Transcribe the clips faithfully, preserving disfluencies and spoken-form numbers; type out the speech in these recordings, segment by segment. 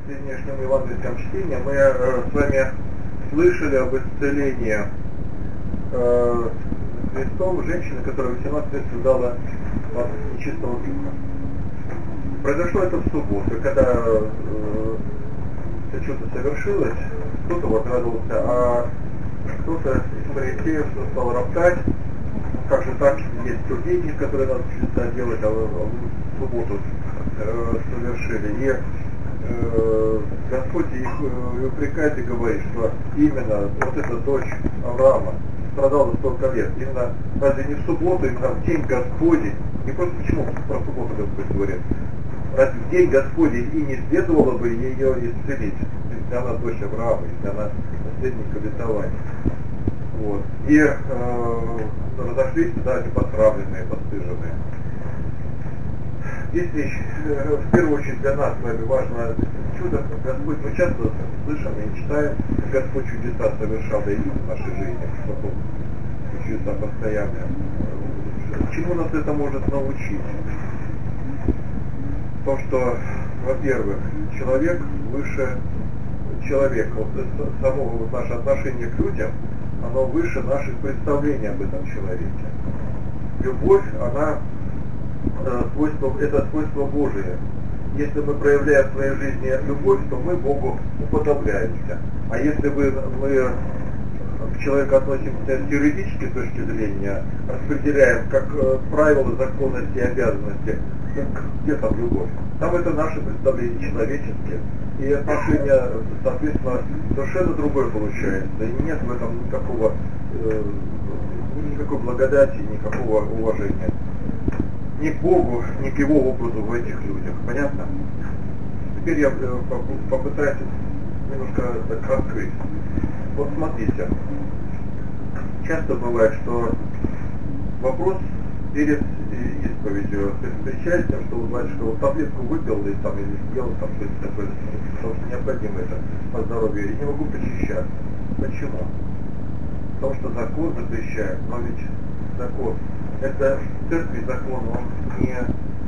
сегодняшнем евангельском чтении мы э, с вами слышали об исцелении э, Христом женщины, которая восемнадцать лет страдала от нечистого духа. Произошло это в субботу, когда э, это что-то совершилось, кто-то возрадовался, а кто-то из фарисеев стал роптать, как же так, есть другие дни, которые надо чудеса делать, а в субботу э, совершили. И э, Господь их э, упрекает и говорит, что именно вот эта дочь Авраама страдала столько лет. Именно разве не в субботу, именно в день Господень, не просто почему про субботу Господь говорит, разве в день Господень и не следовало бы ее исцелить, если она дочь Авраама, если она наследник обетования. Вот. И э, разошлись туда неподправленные, подстыженные. Здесь речь, э, в первую очередь для нас с вами важно чудо. Господь, мы часто слышим и читаем, как Господь чудеса совершал, да и видим в нашей жизни, что чудеса постоянные. Чему нас это может научить? То, что, во-первых, человек выше человека, вот само вот наше отношение к людям, оно выше наших представлений об этом человеке. Любовь, она э, свойство, это свойство Божие. Если мы проявляем в своей жизни любовь, то мы Богу уподобляемся. А если мы, мы к человеку относимся с юридической точки зрения, распределяем как э, правила, законности и обязанности, где там любовь? Там это наши представления человеческие. И отношение, соответственно, совершенно другое получается. И нет в этом никакого, э, никакой благодати, никакого уважения. Ни к Богу, ни к Его образу в этих людях. Понятно? Теперь я э, попытаюсь немножко так раскрыть. Вот смотрите. Часто бывает, что вопрос перед исповедью ты встречаешься, что вот батюшка вот таблетку выпил или там или съел там что-то такое, потому что необходимо это по здоровью, и не могу причащаться. Почему? Потому что закон запрещает, но ведь закон, это в церкви закон, он не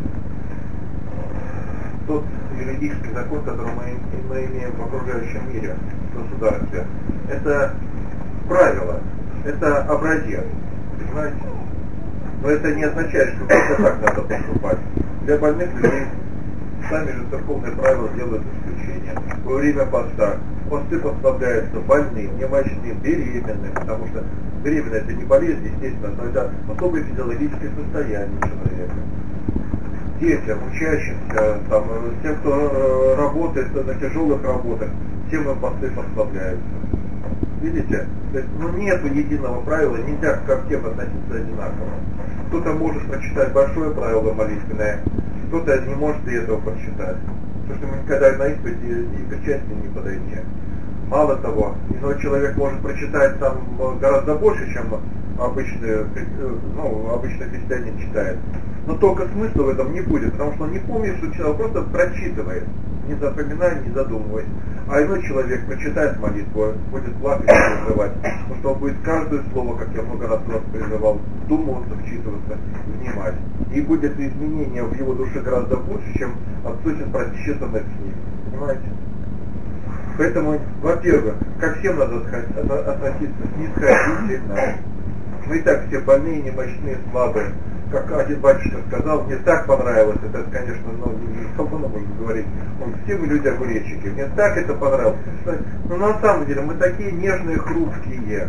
тот юридический закон, который мы, мы имеем в окружающем мире, в государстве. Это правило, это образец, понимаете? Но это не означает, что только так надо поступать. Для больных людей сами же церковные правила делают исключение. Во время поста посты поставляются больным, немощным, беременным, потому что беременность это не болезнь, естественно, но это особое физиологическое состояние человека. Детям, учащимся, там, тем, кто работает на тяжелых работах, всем им посты поставляются. Видите? То есть, ну, нету единого правила, нельзя ко всем относиться одинаково. Кто-то может прочитать большое правило молитвенное, кто-то не может и этого прочитать. Потому что мы никогда на исповеди и причастие не подойдем. Мало того, иной человек может прочитать там гораздо больше, чем обычный, ну, обычный христианин читает. Но только смысла в этом не будет, потому что он не помнит, что человек просто прочитывает, не запоминая, не задумываясь. А иной человек прочитает молитву, будет плакать и переживать, потому что он будет каждое слово, как я много раз вас призывал, думаться, вчитываться, внимать. И будет изменение в его душе гораздо больше, чем от сотен прочитанных книг. Понимаете? Поэтому, во-первых, ко всем надо относиться снисходительно. Мы и так все больные, немощные, слабые. Как один батюшка сказал, мне так понравилось, это, конечно, ну, не свободно можно говорить, он, все мы люди огуречики, мне так это понравилось. Но на самом деле мы такие нежные, хрупкие.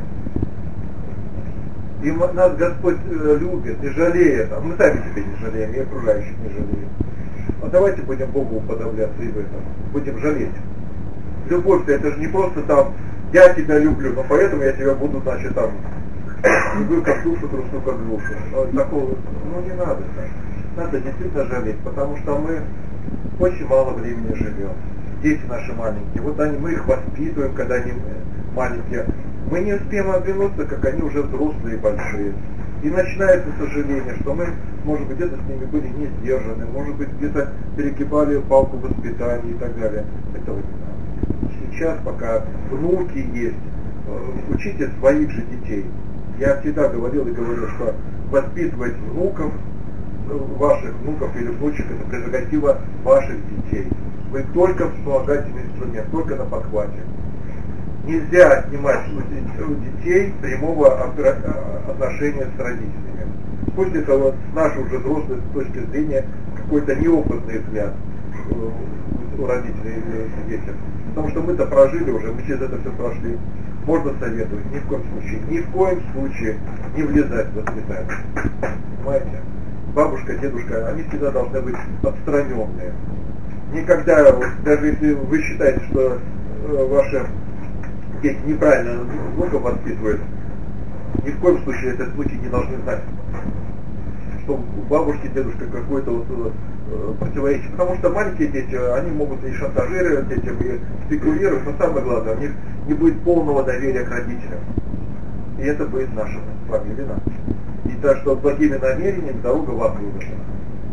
И нас Господь любит и жалеет, а мы сами себя не жалеем, и окружающих не жалеем. А давайте будем Богу уподобляться и в этом, будем жалеть. Любовь-то это же не просто там, я тебя люблю, но поэтому я тебя буду, значит, там, люблю как душу, трусу как душу. Но такого, ну не надо так. Надо действительно жалеть, потому что мы очень мало времени живем. Дети наши маленькие, вот они, мы их воспитываем, когда они маленькие. Мы не успеем оглянуться, как они уже взрослые и большие. И начинается сожаление, что мы, может быть, где-то с ними были не сдержаны, может быть, где-то перегибали палку воспитания и так далее. Этого не надо. Сейчас, пока внуки есть, учите своих же детей. Я всегда говорил и говорю, что воспитывать внуков, ваших внуков или внучек, это прерогатива ваших детей. Вы только вспомогательный инструмент, только на подхвате. Нельзя отнимать у детей прямого отношения с родителями. Пусть это вот с нашей уже взрослой точки зрения какой-то неопытный взгляд у родителей и детей. Потому что мы-то прожили уже, мы через это все прошли. Можно советовать, ни в коем случае, ни в коем случае не влезать в воспитание. Понимаете? Бабушка, дедушка, они всегда должны быть отстраненные. Никогда, вот, даже если вы считаете, что э, ваши дети неправильно внука воспитывают, ни в коем случае этот случай не должны знать, что у бабушки, дедушка какой-то вот э, противоречие. Потому что маленькие дети, они могут и шантажировать этим, и спекулировать, но самое главное, у них не будет полного доверия к родителям. И это будет наша с вами вина. И так что благими намерениями дорога в ад выбрана.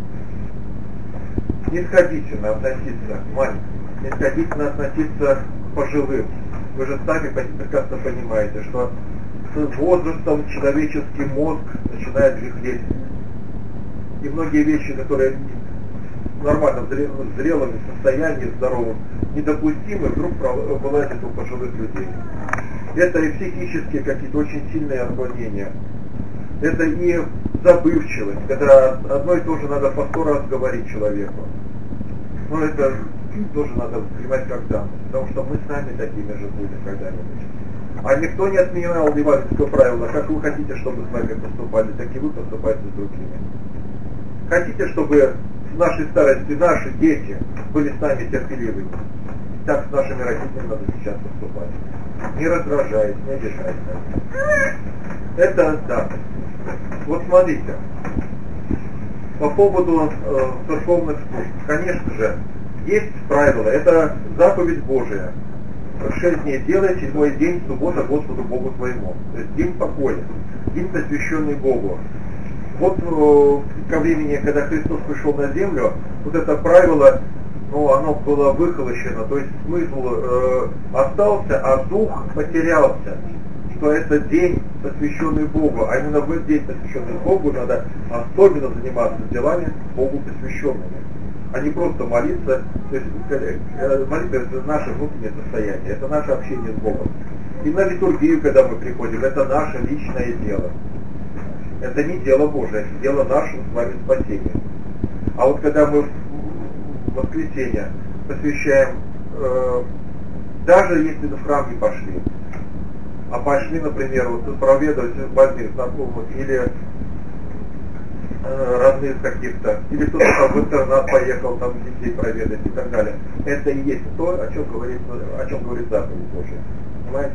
Снисходительно относиться к маленьким, снисходительно относиться к пожилым. Вы же сами прекрасно понимаете, что с возрастом человеческий мозг начинает дряхлеть. И многие вещи, которые в нормальном зрелом состоянии, здоровом, недопустимы, вдруг вылазят у пожилых людей. Это и психические какие-то очень сильные отклонения. Это и забывчивость, когда одно и то же надо по сто раз говорить человеку. Но это тоже надо воспринимать как данность, потому что мы сами такими же будем когда-нибудь. А никто не отменял евангельского правила, как вы хотите, чтобы с вами поступали, так и вы поступаете с другими. Хотите, чтобы в нашей старости наши дети были с нами терпеливыми? Так с нашими родителями надо сейчас поступать. Не раздражаясь, не обижаясь. Это да. Вот смотрите, по поводу э, церковных служб, конечно же, есть правило, это заповедь Божия. Шесть дней делай, седьмой день, суббота Господу Богу твоему. То есть день покоя, день, посвященный Богу. Вот э, ко времени, когда Христос пришел на землю, вот это правило, ну, оно было выхолощено, то есть смысл э, остался, а дух потерялся. Что это день, посвященный Богу, а именно в этот день, посвященный Богу, надо особенно заниматься делами Богу посвященными, а не просто молиться. То есть молитва — это наше внутреннее состояние, это наше общение с Богом. И на литургию, когда мы приходим, это наше личное дело. Это не дело Божие, это дело наше с вами спасения. А вот когда мы в воскресенье посвящаем, э, даже если в храм не пошли, а пошли, например, вот, проведать больных, знакомых, или э, родных каких-то, или кто-то там в интернат поехал, там детей проведать и так далее. Это и есть то, о чем говорит, о чем говорит заповедь Божия. Понимаете?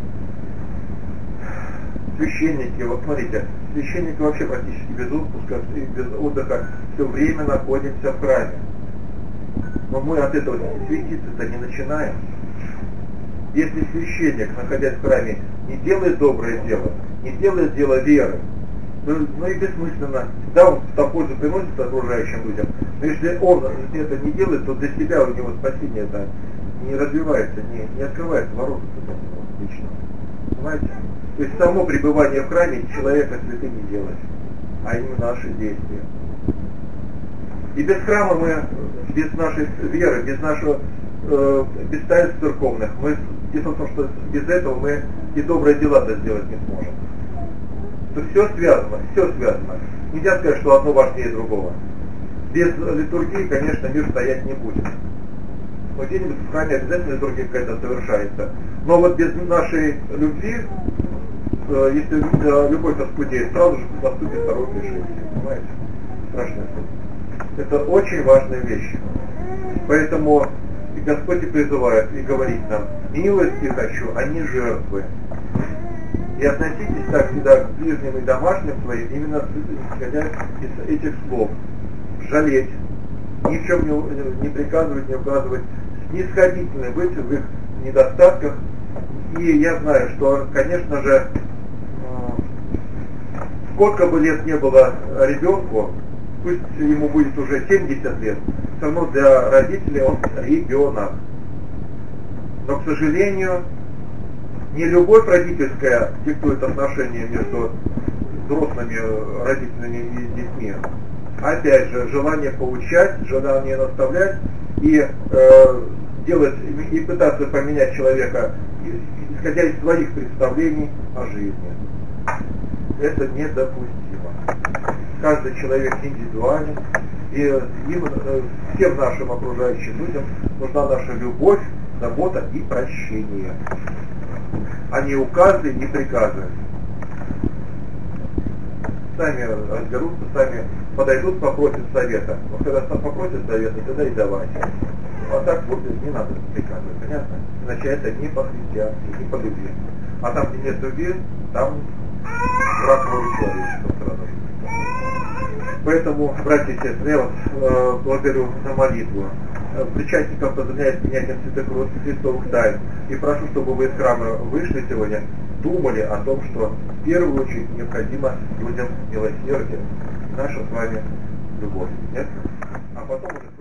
Священники, вот смотрите, священники вообще практически без отпуска и без отдыха все время находимся в храме. Но мы от этого светиться-то не начинаем. Если священник, находясь в храме, не делает доброе дело, не делает дело веры, ну, ну и бессмысленно, да, он там пользу приносит окружающим людям, но если он если это не делает, то для себя у него спасение это не развивается, не, не открывается ворота для него лично. Понимаете? То есть само пребывание в храме человека святым не делает, а именно наши действия. И без храма мы, без нашей веры, без нашего э, без таинств церковных, мы, дело в том, что без этого мы и добрые дела-то сделать не сможем. То все связано, все связано. Нельзя сказать, что одно важнее другого. Без литургии, конечно, мир стоять не будет. Но где-нибудь в храме обязательно литургия какая-то совершается. Но вот без нашей любви, э, если э, любовь оскудеет, сразу же наступит второе пришествие. Понимаете? Страшная суть. Это очень важная вещь. Поэтому и Господь и призывает, и говорит нам: милости хочу, а не жертвы. И относитесь так всегда к ближним и домашним своим, именно исходя из этих слов. Жалеть, ни в чем не, не приказывать, не указывать, снисходительны быть в их недостатках. И я знаю, что, конечно же, сколько бы лет не было ребенку, пусть ему будет уже семьдесят лет, все равно для родителей он ребенок. Но, к сожалению, не любовь родительская диктует отношения между взрослыми родителями и детьми. Опять же, желание поучать, желание наставлять и э, делать, и пытаться поменять человека, исходя из своих представлений о жизни. Это недопустимо. Каждый человек индивидуален, и им, всем нашим окружающим людям нужна наша любовь, забота и прощение, а не указы, не приказы. Сами разберутся, сами подойдут, попросят совета. Но когда сам попросят совета, тогда и давайте. А так вот не надо приказывать, понятно? Иначе это не по-христиански, не по любви. А там, где нет любви, там враг вроде человечества сразу. Поэтому, братья и сестры, я вас э, благодарю за молитву. Причастников поздравляет принятием святых Христовых тайн. И прошу, чтобы вы из храма вышли сегодня, думали о том, что в первую очередь необходимо людям милосердие, наша с вами любовь. Нет? А потом уже